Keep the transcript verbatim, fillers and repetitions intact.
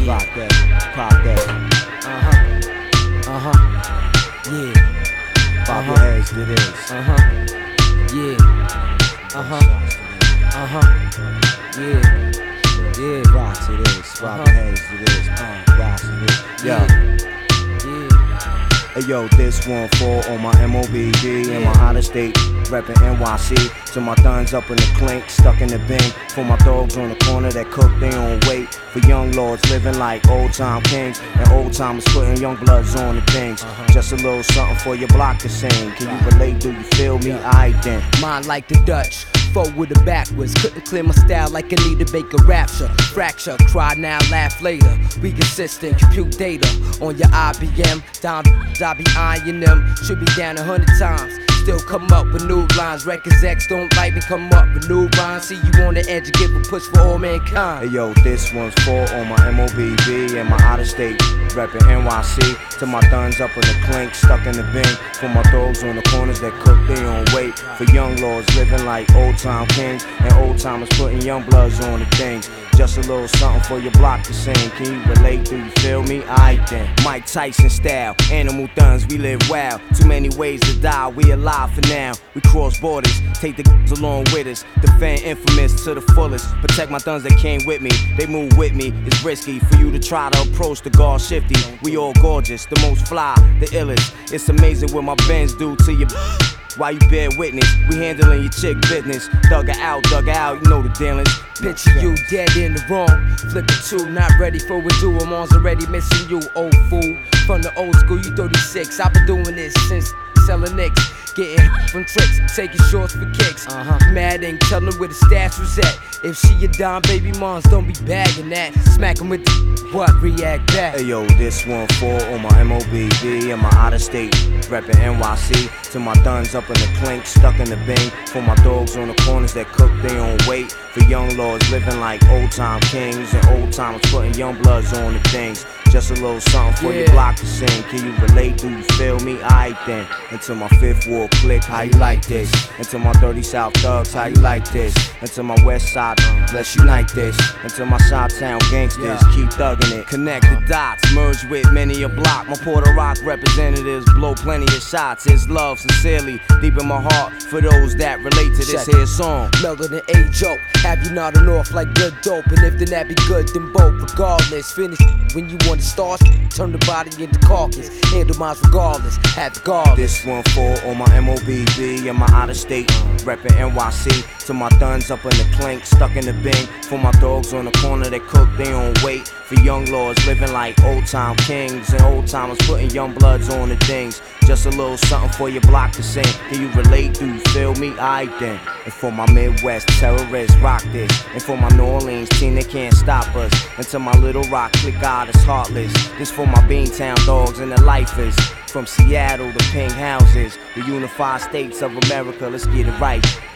Yeah. Rock that, pop that. Uh-huh. Uh-huh. Yeah. Pop Uh-huh. your heads to this. Uh-huh. Yeah. Uh-huh. Uh-huh. Yeah. Yeah. Rock to this, pop Uh-huh. your heads to this. Uh, rock to this. Yo. Yeah. Hey yo, this one for all my M O B D and my out of state, reppin' N Y C. To my thuns up in the clink, stuck in the bin. For my dogs on the corner that cook their own weight. For young lords living like old time kings. And old timers putting young bloods on the things. Uh-huh. Just a little something for your block to sing. Can you relate? Do you feel me? Aight then. Mine like the Dutch, forward or backwards. Couldn't clear my style like Anita Baker rapture. Fracture, cry now, laugh later. We consistent, compute data on your I B M. Down, I be eyeing them. Should be down a hundred times. Still come up with new lines. Records X don't like me, come up with new rhymes. See you on the edge and give a push for all mankind. Hey yo, this one's for all my M O B B and my out of state, reppin' N Y C. To my thuns up in the clink, stuck in the bin. For my dogs on the corners that cook their own weight. For young lords living like old time kings. And old timers putting young bloods on the things. Just a little something for your block to sing. Can you relate? Do you feel me? Aight then. Mike Tyson style, animal thuns, we live wild. Too many ways to die, we alive for now. We cross borders, take the g***s along with us. Defend infamous to the fullest. Protect my thuns that came with me, they move with me. It's risky for you to try to approach the guard shifty. We all gorgeous, the most fly, the illest. It's amazing what my bands do to you. Why you bear witness? We handling your chick business. Dug her out, dug her out, you know the dealings. Picture you dead in the wrong. Flip it two, not ready for a duel. I'm already missing you, old fool. From the old school, you thirty-six. I've been doing this since selling nicks. Getting from tricks, taking shorts for kicks. Uh-huh. Mad ain't tellin' where the stash was at. If she a dime, baby moms don't be bagging that. Smack 'em with the what? React back. Hey yo, this one for all my M O B D and my out of state, reppin' N Y C. To my thuns up in the clink, stuck in the bin. For my dogs on the corners that cook their own weight. For young lords living like old time kings. And old timers putting young bloods on the things. Just a little something for Yeah. your block to sing. Can you relate? Do you feel me? Aight then. And to my fifth ward click, how you like this? And to my dirty South thugs, how you like this? And to my west side, let's unite this. And to my Chi-Town gangsters, Yeah. keep thugging it. Connect the dots, merge with many a block. My Puerto Rock representatives blow plenty of shots. It's love, sincerely, deep in my heart for those that relate to this Check. here song. Mellow than a joke. Have you nodding off like good dope? And if then that be good, then both. Regardless, finish when you want to start. Turn the body into carcass. Handle mines regardless. Have the guard. This one for all my M O B B and my out of state, reppin' N Y C. To my thuns up in the clink, stuck in the bin. For my dogs on the corner that cook their own weight. For young lords living like old time kings. And old timers putting young bloods on the things. Just a little something for your block to sing. Can you relate? Do you feel me? Aight then. And for my Midwest terrorists, rock this. And for my New Orleans team, they can't stop us. And to my Little Rock click out, it's heartless. This for my Beantown dogs and the lifers. From Seattle to pink houses, the unified states of America, let's get it right.